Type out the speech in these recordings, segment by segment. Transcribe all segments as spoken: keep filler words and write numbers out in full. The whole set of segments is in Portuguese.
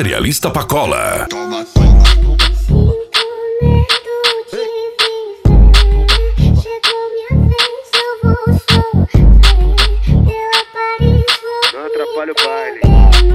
Cerealista Pacola. Toma, toma. Não atrapalha o baile.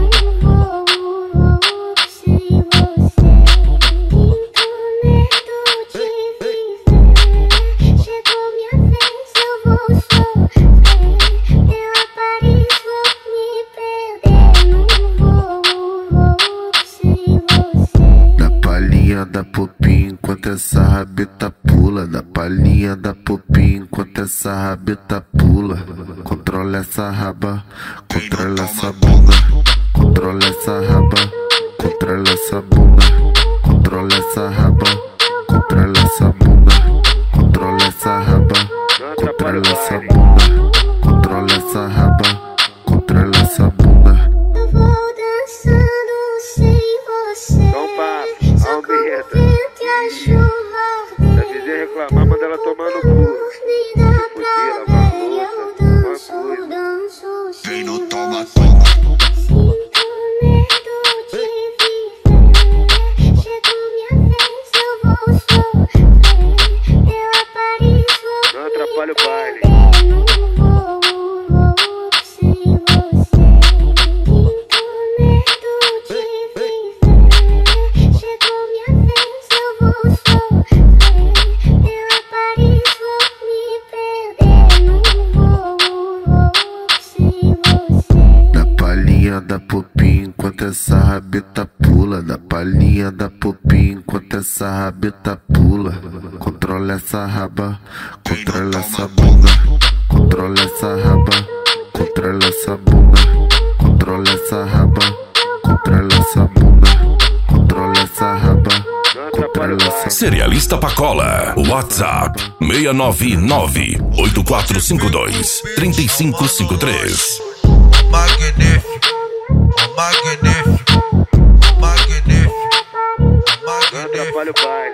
Na palhinha da popinha enquanto essa rabeta pula. Na palhinha da popinha enquanto essa rabeta pula. Controla essa raba, controla essa bunda. Controla essa raba, controla essa bunda. Controla essa raba, controla essa bunda. Controla essa raba, controla essa bunda. Controla essa raba, controla essa bunda. Eu vou dançando sem você. Então papo, Só com o vento e a chuva se a vizinha reclamar, manda ela tomar no cu. me dá pra ver. Eu danço, danço Quem sem não toma, você. toma. Sinto medo de viver. Chegou minha vez, eu vou sofrer. Pela Paris vou Não atrapalha o baile. eu não vou, vou sem você. Sinto medo de viver. Chegou minha vez, eu vou sofrer. Pela Paris vou me perder. Não vou, vou sem você. Na palhinha da popinha enquanto essa rabeta pula. Na palhinha da popinha enquanto essa rabeta pula. Controla essa raba, controla essa bunda. Controla essa raba, controla essa bunda. Controla essa raba, controla essa bunda. Controla essa raba, Não atrapalha o controla baile. essa. Cerealista Pacola. WhatsApp seis nove nove, oito quatro cinco dois, três cinco cinco três. Magnífico, o magnífico, o magnífico, o Não magnífico. atrapalha o baile.